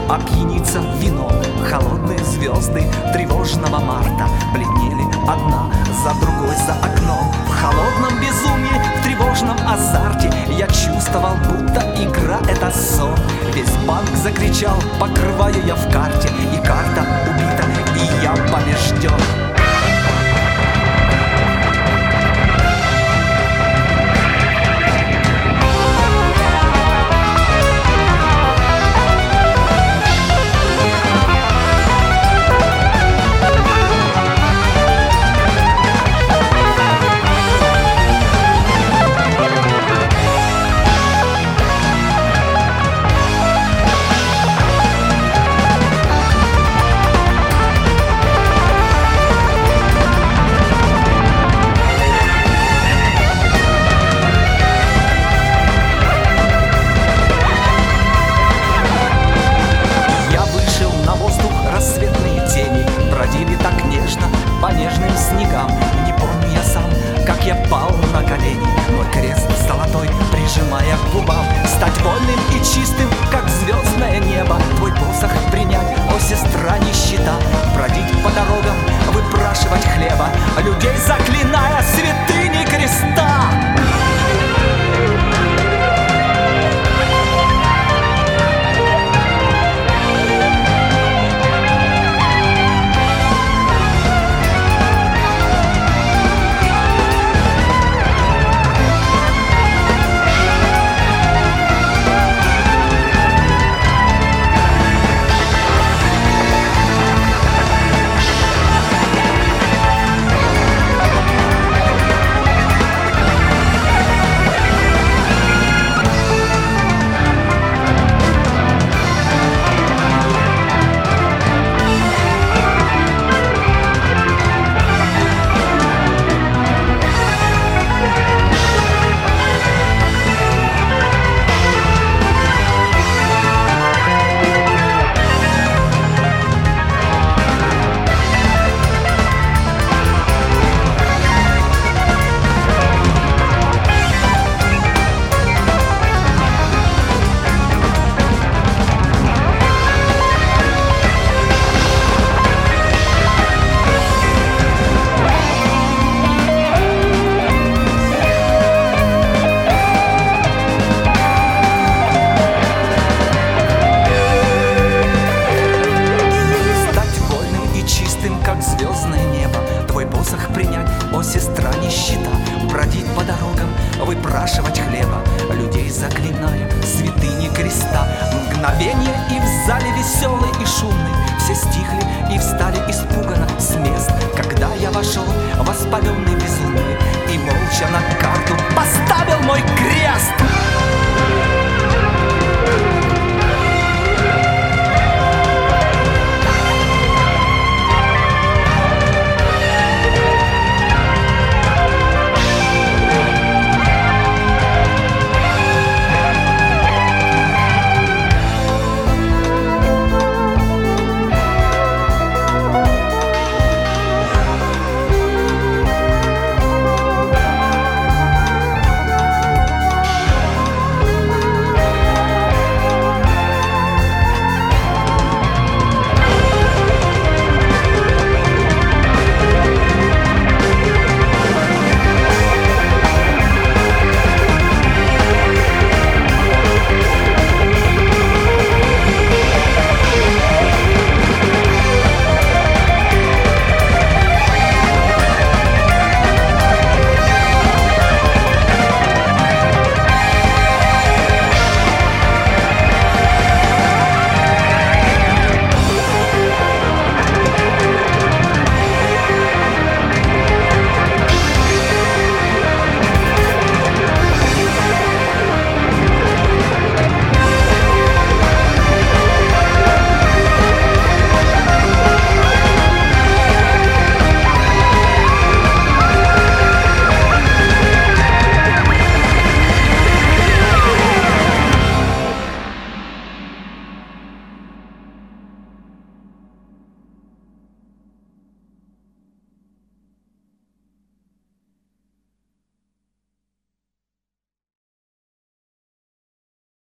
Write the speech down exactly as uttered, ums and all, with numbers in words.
опьяниться вином. Холодные звезды тревожного марта бледнели одна за другой за окном. В холодном безумии, в тревожном азарте я чувствовал, будто игра — это сон. Весь банк закричал, покрываю я в карте, и карта убита, и я побежден. По нежным снегам. Не помню я сам, как я пал на колени, мой крест золотой прижимая к губам. Стать вольным и чистым, как звездное небо, твой посох принять, о сестра нищета. Бродить по дорогам, выпрашивать хлеба, людей заклиная святыни креста. Звездное небо, твой посох принять, о сестра нищета. Бродить по дорогам, выпрашивать хлеба, людей заклиная святыни креста. Мгновение, и в зале веселый и шумный все стихли и встали испуганно с мест, когда я вошел, воспаленный безумный, и молча на карту поставил мой крест.